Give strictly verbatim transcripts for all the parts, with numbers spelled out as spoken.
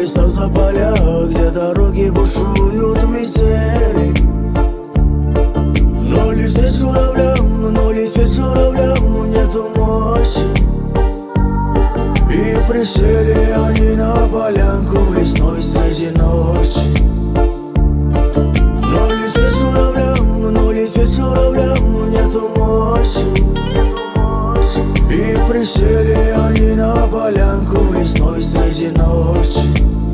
леса, за поля, где дороги бушуют метели. Но лететь журавлям, но лететь журавлям нету мощи. И присели они на полянку в лесной среди ночи. Но лететь журавлям, но лететь журавлям нету мощи. И присели они на полянку в лесной среди ночи.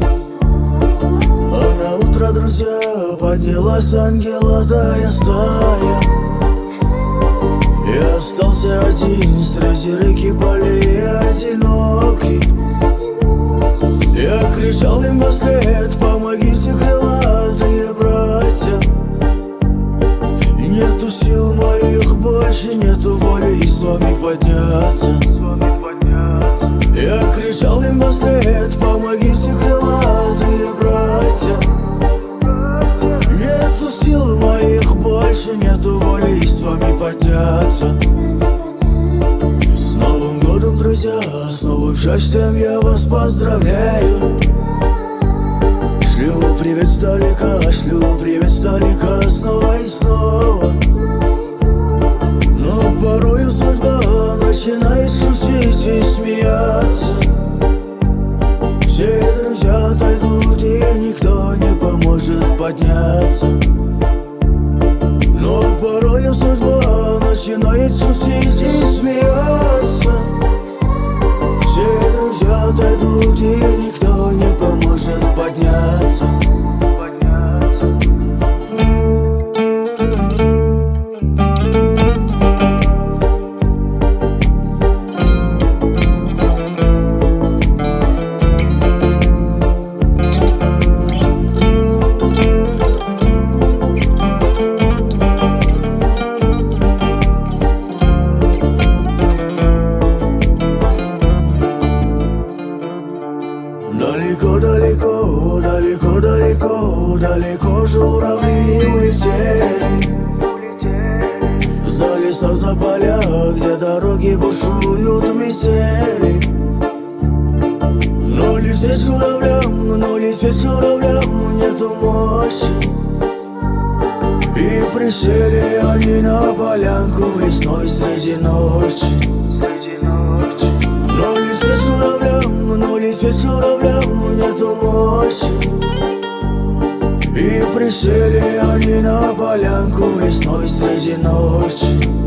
А на утро, друзья, поднялась ангелатая стая. И остался один среди реки полей одинокий. Я кричал им вслед: помогите, крылатые братья. Нету сил моих больше, нету воли с вами подняться. Я кричал им вслед: помогите, крылатые братья. Нету сил моих больше, нету воли с вами подняться. С Новым годом, друзья, с новым счастьем я вас поздравляю. Шлю привет сдалека, шлю привет сдалека снова и снова. Но порою судьба начинает шутить и смеяться. Все друзья отойдут, и никто не поможет подняться. Но порою судьба начинает шутить и смеяться. Все друзья отойдут, и никто не поможет подняться. Далеко-далеко, далеко-далеко, далеко журавли улетели. За леса, за поля, где дороги бушуют метели. Но лететь журавлям, но лететь журавлям нету мощи. И присели они на полянку в лесной среди ночи. Но лететь журавлям, но лететь журавлям нету мощи. И присели они на полянку в лесной среди ночи.